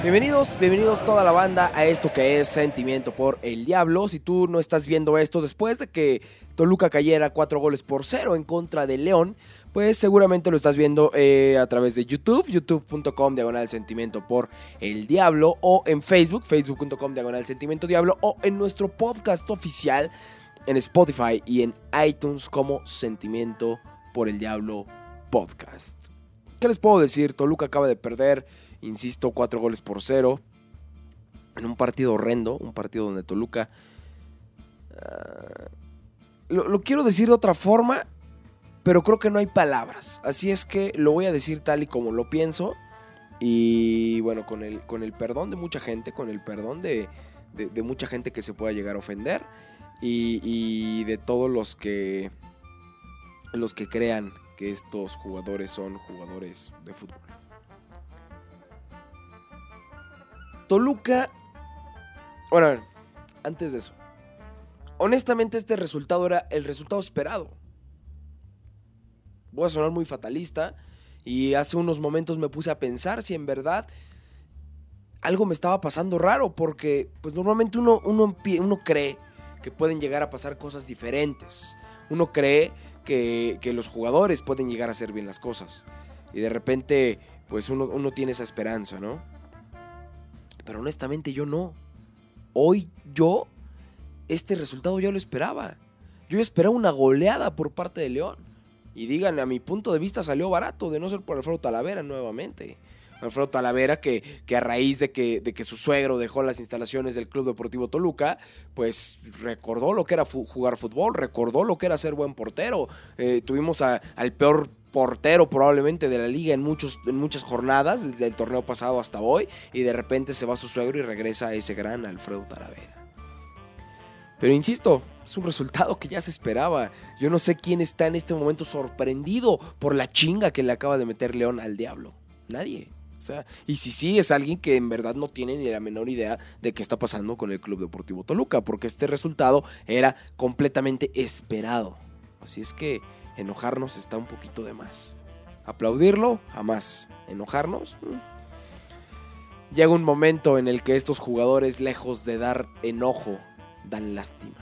Bienvenidos toda la banda a esto que es Sentimiento por el Diablo. Si tú no estás viendo esto después de que Toluca cayera 4-0 en contra de León, pues seguramente lo estás viendo a través de YouTube, youtube.com/Sentimiento por el Diablo, o en Facebook, facebook.com/Sentimiento Diablo, o en nuestro podcast oficial en Spotify y en iTunes como Sentimiento por el Diablo Podcast. ¿Qué les puedo decir? Toluca acaba de perder, insisto, 4-0 en un partido horrendo, un partido donde Toluca... Lo quiero decir de otra forma, pero creo que no hay palabras. Así es que lo voy a decir tal y como lo pienso. Y bueno, con el perdón de mucha gente, con el perdón de mucha gente que se pueda llegar a ofender. Y de todos los que crean que estos jugadores son jugadores de fútbol. Toluca... Bueno, a ver, antes de eso. Honestamente, este resultado era el resultado esperado. Voy a sonar muy fatalista. Y hace unos momentos me puse a pensar si en verdad algo me estaba pasando raro. Porque pues normalmente uno cree que pueden llegar a pasar cosas diferentes. Uno cree que los jugadores pueden llegar a hacer bien las cosas. Y de repente pues uno tiene esa esperanza, ¿no? Pero honestamente yo no. Hoy este resultado yo lo esperaba. Yo esperaba una goleada por parte de León. Y díganme, a mi punto de vista salió barato, de no ser por Alfredo Talavera nuevamente. Alfredo Talavera que a raíz de que su suegro dejó las instalaciones del Club Deportivo Toluca, pues recordó lo que era jugar fútbol, recordó lo que era ser buen portero. Tuvimos al peor portero probablemente de la liga en muchas jornadas, desde el torneo pasado hasta hoy, y de repente se va su suegro y regresa a ese gran Alfredo Talavera. Pero insisto, es un resultado que ya se esperaba. Yo no sé quién está en este momento sorprendido por la chinga que le acaba de meter León al Diablo. Nadie. O sea, y si sí, es alguien que en verdad no tiene ni la menor idea de qué está pasando con el Club Deportivo Toluca, porque este resultado era completamente esperado. Así es que enojarnos está un poquito de más. Aplaudirlo, jamás. Enojarnos. Llega un momento en el que estos jugadores, lejos de dar enojo, dan lástima.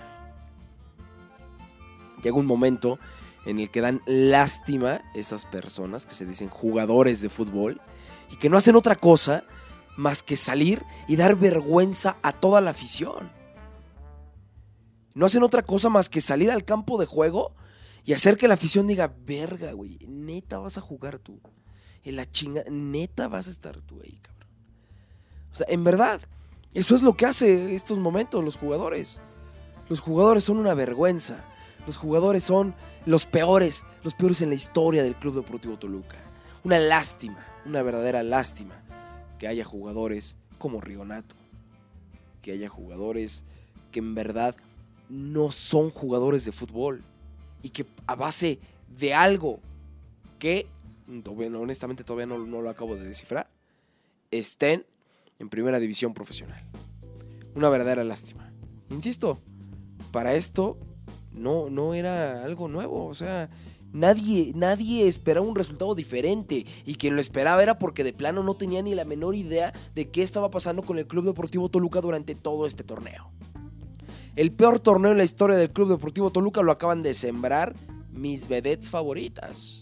Llega un momento en el que dan lástima esas personas que se dicen jugadores de fútbol y que no hacen otra cosa más que salir y dar vergüenza a toda la afición. No hacen otra cosa más que salir al campo de juego y hacer que la afición diga, verga, güey, neta vas a jugar tú. En la chinga, neta vas a estar tú ahí, cabrón. O sea, en verdad, eso es lo que hace estos momentos los jugadores. Los jugadores son una vergüenza. Los jugadores son los peores en la historia del Club Deportivo Toluca. Una lástima, una verdadera lástima que haya jugadores como Rigonato. Que haya jugadores que en verdad no son jugadores de fútbol. Y que a base de algo que, honestamente todavía no lo acabo de descifrar, estén en primera división profesional. Una verdadera lástima. Insisto, para esto no era algo nuevo. O sea, nadie esperaba un resultado diferente. Y quien lo esperaba era porque de plano no tenía ni la menor idea de qué estaba pasando con el Club Deportivo Toluca durante todo este torneo. El peor torneo en la historia del Club Deportivo Toluca lo acaban de sembrar mis vedettes favoritas.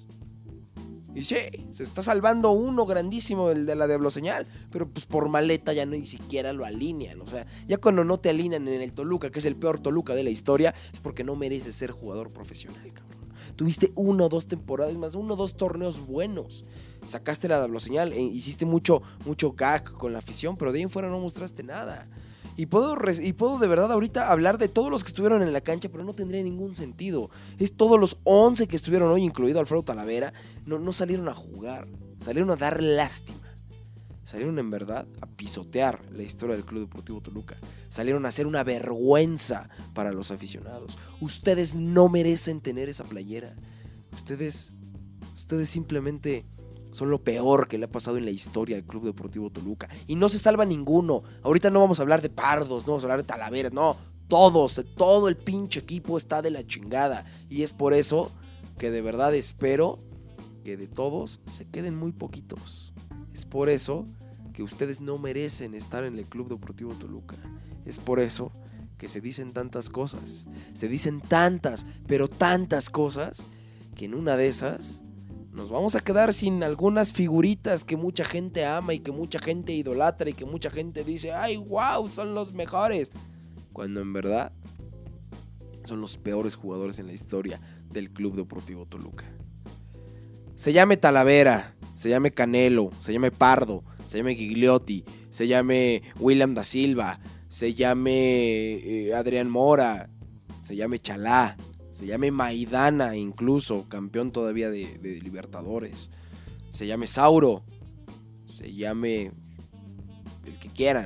Y sí, se está salvando uno grandísimo, el de la Diablo Señal, pero pues por maleta ya ni siquiera lo alinean. O sea, ya cuando no te alinean en el Toluca, que es el peor Toluca de la historia, es porque no mereces ser jugador profesional, cabrón. Tuviste 1 o 2 temporadas más, 1 o 2 torneos buenos. Sacaste la Diablo Señal, hiciste mucho gag con la afición, pero de ahí en fuera no mostraste nada. Y puedo de verdad ahorita hablar de todos los que estuvieron en la cancha, pero no tendría ningún sentido. Es todos los 11 que estuvieron hoy, incluido Alfredo Talavera, no salieron a jugar. Salieron a dar lástima. Salieron en verdad a pisotear la historia del Club Deportivo Toluca. Salieron a hacer una vergüenza para los aficionados. Ustedes no merecen tener esa playera. Ustedes simplemente son lo peor que le ha pasado en la historia al Club Deportivo Toluca. Y no se salva ninguno. Ahorita no vamos a hablar de Pardos, no vamos a hablar de Talaveras, no. Todo el pinche equipo está de la chingada. Y es por eso que de verdad espero que de todos se queden muy poquitos. Es por eso que ustedes no merecen estar en el Club Deportivo Toluca. Es por eso que se dicen tantas cosas. Se dicen tantas, pero tantas cosas, que en una de esas nos vamos a quedar sin algunas figuritas que mucha gente ama y que mucha gente idolatra y que mucha gente dice, ¡ay, wow! Son los mejores. Cuando en verdad son los peores jugadores en la historia del Club Deportivo Toluca. Se llame Talavera, se llame Canelo, se llame Pardo, se llame Gigliotti, se llame William da Silva, se llame Adrián Mora, se llame Chalá, se llame Maidana, incluso campeón todavía de Libertadores, se llame Sauro, se llame el que quieran.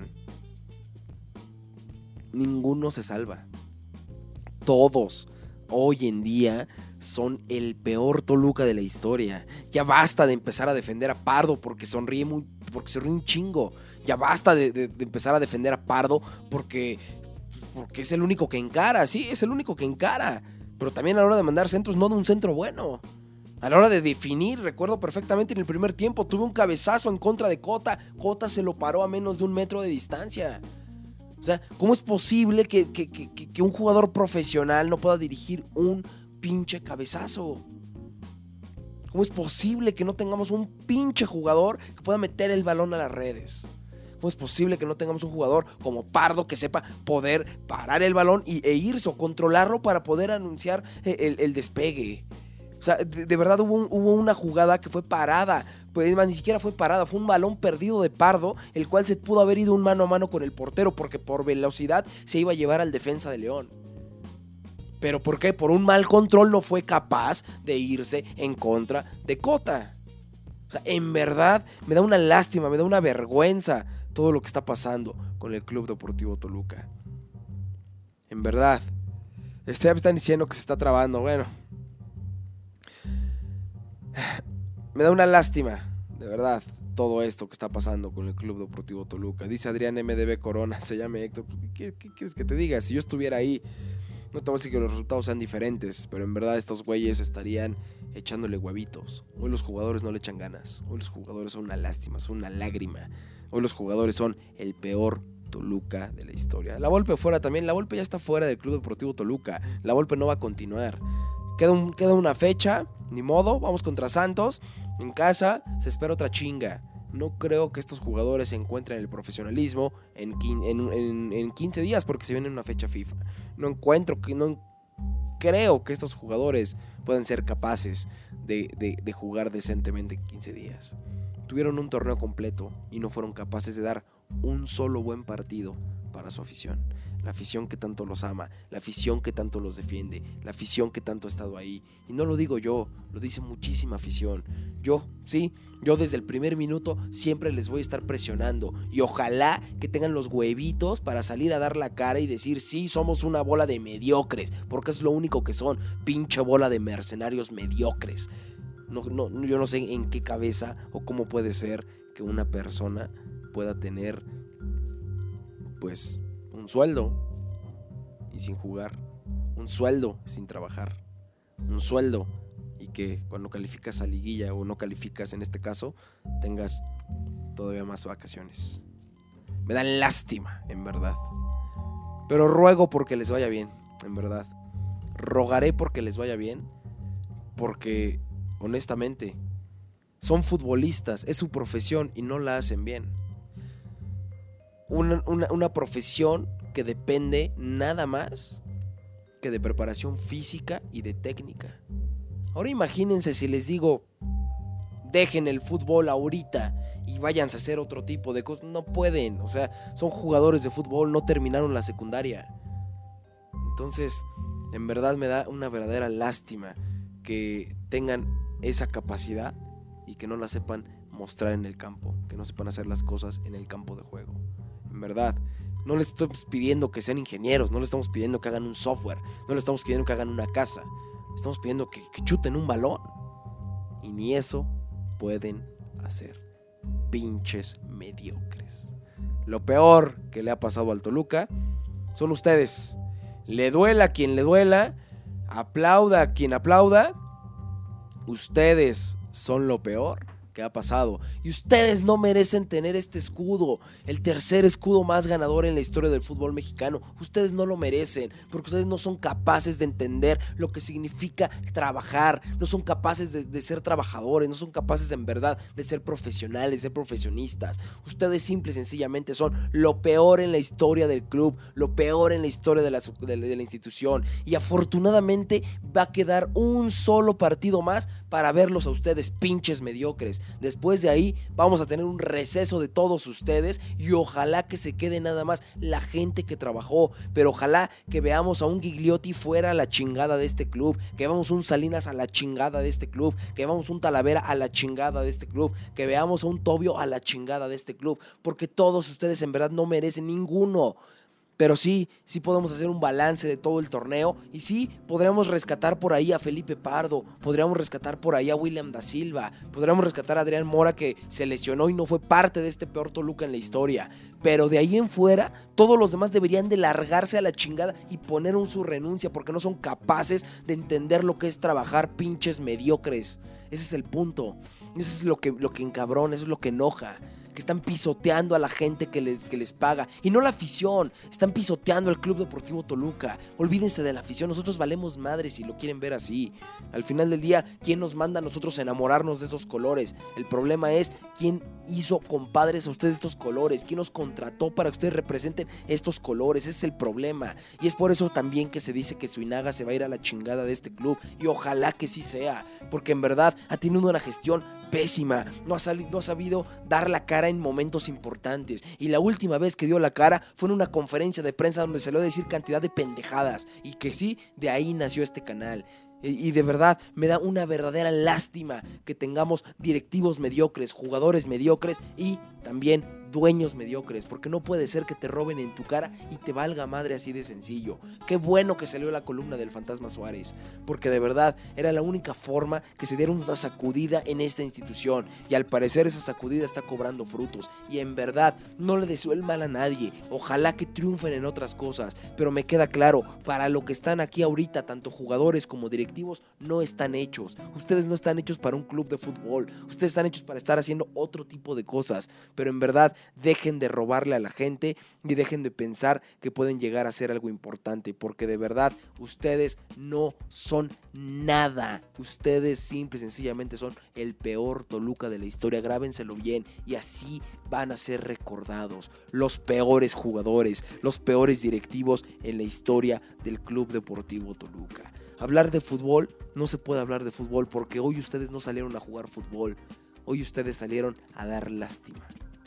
Ninguno se salva. Todos hoy en día son el peor Toluca de la historia. Ya basta de empezar a defender a Pardo porque se ríe un chingo. Ya basta de empezar a defender a Pardo porque es el único que encara. Sí, es el único que encara. Pero también a la hora de mandar centros, no de un centro bueno. A la hora de definir, recuerdo perfectamente en el primer tiempo, tuve un cabezazo en contra de Cota. Cota se lo paró a menos de 1 metro de distancia. O sea, ¿cómo es posible que un jugador profesional no pueda dirigir un pinche cabezazo? ¿Cómo es posible que no tengamos un pinche jugador que pueda meter el balón a las redes? ¿Cómo es posible que no tengamos un jugador como Pardo que sepa poder parar el balón e irse o controlarlo para poder anunciar el despegue? O sea, de verdad hubo una jugada que fue parada, pues ni siquiera fue parada, fue un balón perdido de Pardo, el cual se pudo haber ido un mano a mano con el portero porque por velocidad se iba a llevar al defensa de León. ¿Pero por qué? Por un mal control no fue capaz de irse en contra de Cota. O sea, en verdad me da una lástima, me da una vergüenza todo lo que está pasando con el Club Deportivo Toluca. En verdad. Me están diciendo que se está trabando, bueno. Me da una lástima, de verdad, todo esto que está pasando con el Club Deportivo Toluca. Dice Adrián MDB Corona, se llama Héctor. ¿Qué quieres que te diga? Si yo estuviera ahí, no te voy a decir que los resultados sean diferentes, pero en verdad estos güeyes estarían echándole huevitos. Hoy los jugadores no le echan ganas. Hoy los jugadores son una lástima, son una lágrima. Hoy los jugadores son el peor Toluca de la historia. La Volpe fuera también. La Volpe ya está fuera del Club Deportivo Toluca. La Volpe no va a continuar. Queda una fecha, ni modo, vamos contra Santos, en casa, se espera otra chinga. No creo que estos jugadores se encuentren el profesionalismo en 15 días porque se viene una fecha FIFA. No creo que estos jugadores puedan ser capaces de jugar decentemente en 15 días. Tuvieron un torneo completo y no fueron capaces de dar un solo buen partido para su afición. La afición que tanto los ama, la afición que tanto los defiende, la afición que tanto ha estado ahí. Y no lo digo yo, lo dice muchísima afición. Yo desde el primer minuto siempre les voy a estar presionando. Y ojalá que tengan los huevitos para salir a dar la cara y decir, sí, somos una bola de mediocres, porque es lo único que son, pinche bola de mercenarios mediocres. Yo no sé en qué cabeza o cómo puede ser que una persona pueda tener, pues, un sueldo y sin jugar, un sueldo sin trabajar, un sueldo y que cuando calificas a liguilla o no calificas en este caso, tengas todavía más vacaciones. Me da lástima, en verdad. Pero ruego porque les vaya bien, en verdad. Rogaré porque les vaya bien, porque honestamente son futbolistas, es su profesión y no la hacen bien. Una profesión que depende nada más que de preparación física y de técnica. Ahora imagínense si les digo, dejen el fútbol ahorita y váyanse a hacer otro tipo de cosas. No pueden, o sea, son jugadores de fútbol, no terminaron la secundaria. Entonces, en verdad me da una verdadera lástima que tengan esa capacidad y que no la sepan mostrar en el campo, que no sepan hacer las cosas en el campo de juego. En verdad, no les estamos pidiendo que sean ingenieros, no les estamos pidiendo que hagan un software, no les estamos pidiendo que hagan una casa, estamos pidiendo que chuten un balón. Y ni eso pueden hacer. Pinches mediocres. Lo peor que le ha pasado al Toluca son ustedes. Le duela a quien le duela, aplauda a quien aplauda. Ustedes son lo peor que ha pasado. Y ustedes no merecen tener este escudo, el tercer escudo más ganador en la historia del fútbol mexicano. Ustedes no lo merecen, porque ustedes no son capaces de entender lo que significa trabajar, no son capaces de ser trabajadores, no son capaces en verdad de ser profesionales, ser profesionistas. Ustedes simple y sencillamente son lo peor en la historia del club, lo peor en la historia de la institución. Y afortunadamente va a quedar un solo partido más para verlos a ustedes, pinches mediocres. Después de ahí vamos a tener un receso de todos ustedes y ojalá que se quede nada más la gente que trabajó, pero ojalá que veamos a un Gigliotti fuera a la chingada de este club, que veamos un Salinas a la chingada de este club, que veamos un Talavera a la chingada de este club, que veamos a un Tobio a la chingada de este club, porque todos ustedes en verdad no merecen ninguno. Pero sí podemos hacer un balance de todo el torneo y sí podríamos rescatar por ahí a Felipe Pardo, podríamos rescatar por ahí a William da Silva, podríamos rescatar a Adrián Mora, que se lesionó y no fue parte de este peor Toluca en la historia. Pero de ahí en fuera, todos los demás deberían de largarse a la chingada y poner su renuncia, porque no son capaces de entender lo que es trabajar, pinches mediocres. Ese es el punto. Eso es lo que encabrona, eso es lo que enoja. Que están pisoteando a la gente que les paga. Y no la afición, están pisoteando al Club Deportivo Toluca. Olvídense de la afición, nosotros valemos madre si lo quieren ver así. Al final del día, ¿quién nos manda a nosotros a enamorarnos de esos colores? El problema es quién hizo compadres a ustedes estos colores, quién nos contrató para que ustedes representen estos colores. Ese es el problema. Y es por eso también que se dice que Suinaga se va a ir a la chingada de este club. Y ojalá que sí sea, porque en verdad ha tenido una gestión pésima, no ha sabido dar la cara en momentos importantes, y la última vez que dio la cara fue en una conferencia de prensa donde se le va a decir cantidad de pendejadas, y que sí, de ahí nació este canal. Y de verdad me da una verdadera lástima que tengamos directivos mediocres, jugadores mediocres y también dueños mediocres, porque no puede ser que te roben en tu cara y te valga madre así de sencillo. Qué bueno que salió la columna del Fantasma Suárez, porque de verdad era la única forma que se diera una sacudida en esta institución, y al parecer esa sacudida está cobrando frutos, y en verdad no le deseo el mal a nadie, ojalá que triunfen en otras cosas, pero me queda claro, para lo que están aquí ahorita, tanto jugadores como directivos, no están hechos. Ustedes no están hechos para un club de fútbol, ustedes están hechos para estar haciendo otro tipo de cosas, pero en verdad dejen de robarle a la gente y dejen de pensar que pueden llegar a ser algo importante, porque de verdad ustedes no son nada. Ustedes simple y sencillamente son el peor Toluca de la historia. Grábenselo bien, y así van a ser recordados. Los peores jugadores, los peores directivos en la historia del Club Deportivo Toluca. Hablar de fútbol, no se puede hablar de fútbol porque hoy ustedes no salieron a jugar fútbol. Hoy ustedes salieron a dar lástima.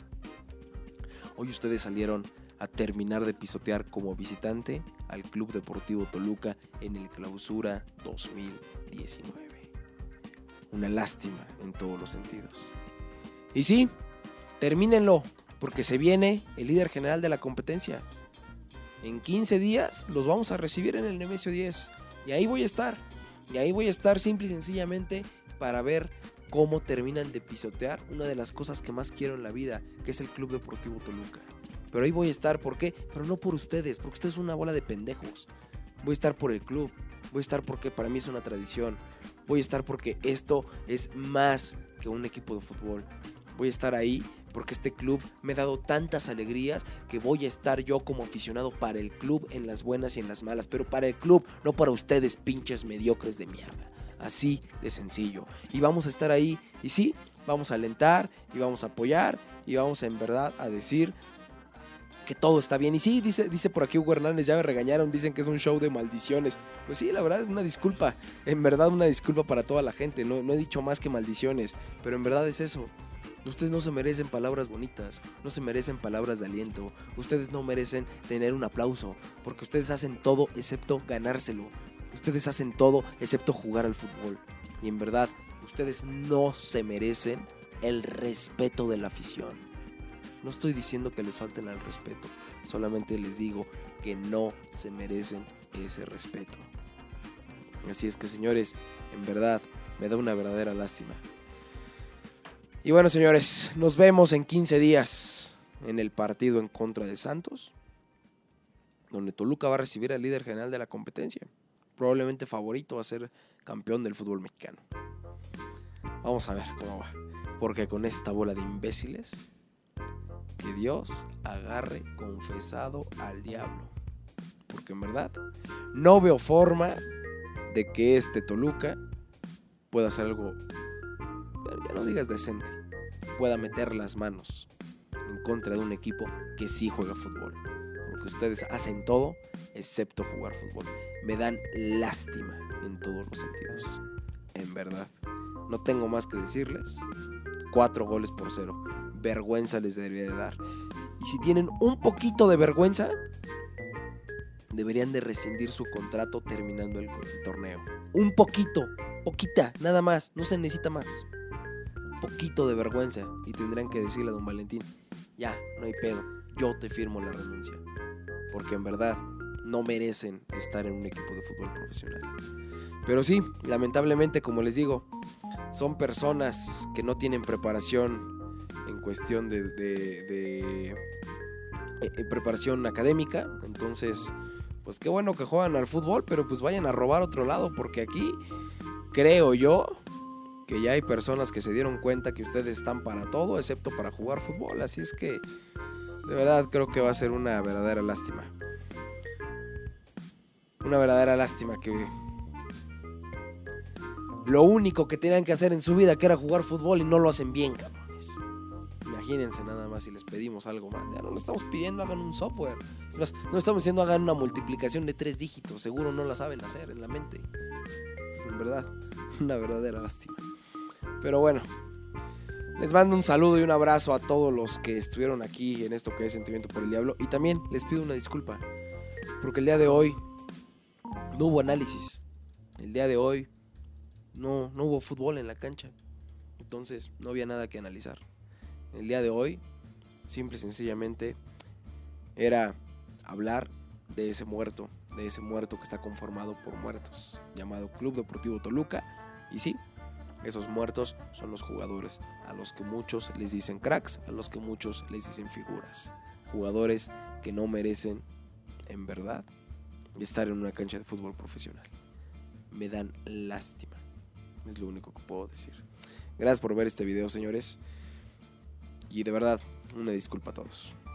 Hoy ustedes salieron a terminar de pisotear como visitante al Club Deportivo Toluca en el Clausura 2019. Una lástima en todos los sentidos. Y sí, termínenlo, porque se viene el líder general de la competencia. En 15 días los vamos a recibir en el Nemesio 10. Y ahí voy a estar. Y ahí voy a estar simple y sencillamente para ver cómo terminan de pisotear una de las cosas que más quiero en la vida, que es el Club Deportivo Toluca. Pero ahí voy a estar, ¿por qué? Pero no por ustedes, porque ustedes son una bola de pendejos. Voy a estar por el club, voy a estar porque para mí es una tradición. Voy a estar porque esto es más que un equipo de fútbol. Voy a estar ahí porque este club me ha dado tantas alegrías que voy a estar yo como aficionado para el club en las buenas y en las malas, pero para el club, no para ustedes, pinches mediocres de mierda. Así de sencillo. Y vamos a estar ahí. Y sí, vamos a alentar y vamos a apoyar y vamos a, en verdad, a decir que todo está bien. Y sí, dice por aquí Hugo Hernández, ya me regañaron, dicen que es un show de maldiciones. Pues sí, la verdad, una disculpa. En verdad, una disculpa para toda la gente. No he dicho más que maldiciones, pero en verdad es eso. Ustedes no se merecen palabras bonitas, no se merecen palabras de aliento. Ustedes no merecen tener un aplauso, porque ustedes hacen todo excepto ganárselo. Ustedes hacen todo excepto jugar al fútbol. Y en verdad, ustedes no se merecen el respeto de la afición. No estoy diciendo que les falten al respeto, solamente les digo que no se merecen ese respeto. Así es que, señores, en verdad, me da una verdadera lástima. Y bueno, señores, nos vemos en 15 días en el partido en contra de Santos, donde Toluca va a recibir al líder general de la competencia, probablemente favorito a ser campeón del fútbol mexicano. Vamos a ver cómo va. porque con esta bola de imbéciles, que Dios agarre confesado al diablo. Porque en verdad no veo forma de que este Toluca pueda hacer algo, ya no digas decente, pueda meter las manos en contra de un equipo que sí juega fútbol. Porque ustedes hacen todo excepto jugar fútbol. Me dan lástima en todos los sentidos. En verdad. No tengo más que decirles. 4-0. Vergüenza les debería de dar. Y si tienen un poquito de vergüenza, deberían de rescindir su contrato terminando el torneo. Un poquito, poquita, nada más. No se necesita más. Un poquito de vergüenza. Y tendrán que decirle a don Valentín: ya, no hay pedo, yo te firmo la renuncia. Porque en verdad no merecen estar en un equipo de fútbol profesional. Pero sí, lamentablemente, como les digo, son personas que no tienen preparación en cuestión de preparación académica. Entonces, pues qué bueno que juegan al fútbol, pero pues vayan a robar otro lado, porque aquí creo yo que ya hay personas que se dieron cuenta que ustedes están para todo excepto para jugar fútbol. Así es que de verdad creo que va a ser una verdadera lástima. Una verdadera lástima que lo único que tenían que hacer en su vida, que era jugar fútbol, y no lo hacen bien, cabrones. Imagínense nada más si les pedimos algo más. Ya no le estamos pidiendo hagan un software. Es más, no estamos diciendo hagan una multiplicación de 3 dígitos. Seguro no la saben hacer en la mente. En verdad, una verdadera lástima. Pero bueno, les mando un saludo y un abrazo a todos los que estuvieron aquí en esto que es Sentimiento por el Diablo. Y también les pido una disculpa, porque el día de hoy no hubo análisis. El día de hoy no hubo fútbol en la cancha. Entonces no había nada que analizar. El día de hoy, simple y sencillamente, era hablar de ese muerto que está conformado por muertos, llamado Club Deportivo Toluca. Y sí, esos muertos son los jugadores, a los que muchos les dicen cracks, a los que muchos les dicen figuras. Jugadores que no merecen, en verdad, estar en una cancha de fútbol profesional. Me dan lástima. Es lo único que puedo decir. Gracias por ver este video, señores. Y de verdad, una disculpa a todos.